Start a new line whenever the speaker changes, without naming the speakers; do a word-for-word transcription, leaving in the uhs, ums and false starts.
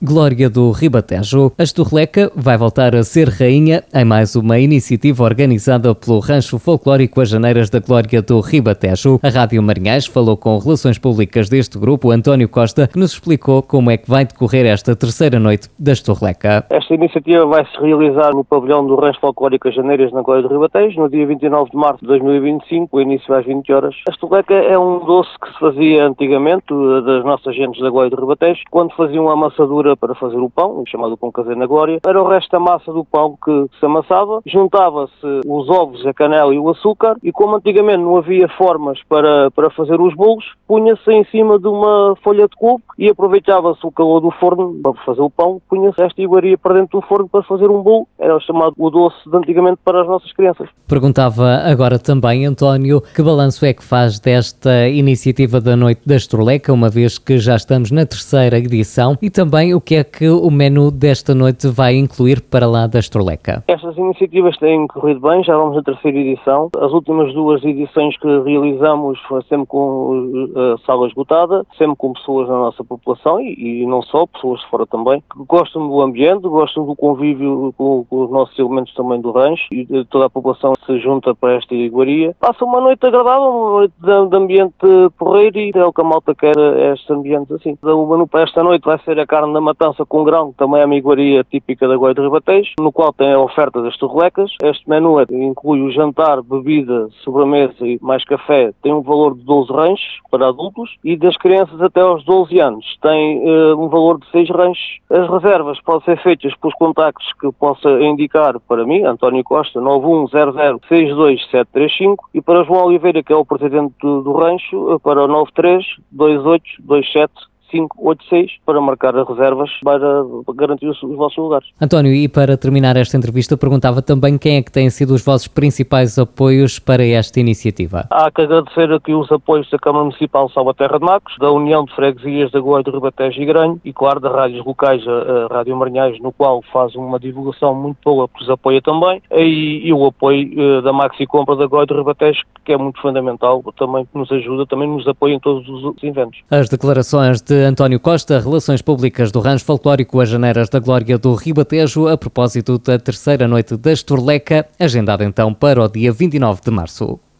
Glória do Ribatejo. A Estorleca vai voltar a ser rainha em mais uma iniciativa organizada pelo Rancho Folclórico As Janeiras da Glória do Ribatejo. A Rádio Marinhais falou com Relações Públicas deste grupo, António Costa, que nos explicou como é que vai decorrer esta terceira noite da Estorleca.
Esta iniciativa vai se realizar no pavilhão do Rancho Folclórico As Janeiras na Glória do Ribatejo, no dia vinte e nove de março de dois mil e vinte e cinco, o início às vinte horas. A Estorleca é um doce que se fazia antigamente das nossas gentes da Glória do Ribatejo, quando faziam a amassadura para fazer o pão, chamado pão caseiro na Glória. Era o resto da massa do pão que se amassava, juntava-se os ovos, a canela e o açúcar, e como antigamente não havia formas para, para fazer os bolos, punha-se em cima de uma folha de couve e aproveitava-se o calor do forno para fazer o pão, punha-se esta iguaria para dentro do forno para fazer um bolo. Era o chamado o doce de antigamente para as nossas crianças.
Perguntava agora também, António, que balanço é que faz desta iniciativa da Noite da Estorleca, uma vez que já estamos na terceira edição, e também o que é que o menu desta noite vai incluir para lá da Estorleca?
Estas iniciativas têm corrido bem, já vamos na terceira edição. As últimas duas edições que realizamos foi sempre com a sala esgotada, sempre com pessoas da nossa população e, e não só, pessoas de fora também, que gostam do ambiente, gostam do convívio com, com os nossos elementos também do rancho, e toda a população se junta para esta iguaria. Passa uma noite agradável, uma noite de, de ambiente porreiro, e é o que a malta quer, este ambiente assim. O menu para esta noite vai ser a carne da matança com grão, que também é uma iguaria típica da Glória do Ribatejo, no qual tem a oferta das torrelecas. Este menu inclui o jantar, bebida, sobremesa e mais café, tem um valor de doze ranchos para adultos, e das crianças até aos doze anos tem uh, um valor de seis ranchos. As reservas podem ser feitas pelos contactos que possa indicar para mim, António Costa, nove um zero zero seis dois sete três cinco, e para João Oliveira, que é o presidente do, do rancho, para o nove três dois oito dois sete cinco oito seis, para marcar as reservas para garantir os, os vossos lugares.
António, e para terminar esta entrevista, perguntava também quem é que têm sido os vossos principais apoios para esta iniciativa.
Há que agradecer aqui os apoios da Câmara Municipal de Salvaterra de Macos, da União de Freguesias da Glória do Ribatejo e Granho, e claro, da rádios locais, a, a Rádio Marinhais, no qual faz uma divulgação muito boa, que os apoia também, e, e o apoio uh, da Maxi Compra da Glória do Ribatejo, que é muito fundamental, também nos ajuda, também nos apoia em todos os eventos.
As declarações de António Costa, Relações Públicas do Rancho Folclórico As Janeiras da Glória do Ribatejo, a propósito da terceira noite da Estorleca, agendada então para o dia vinte e nove de março.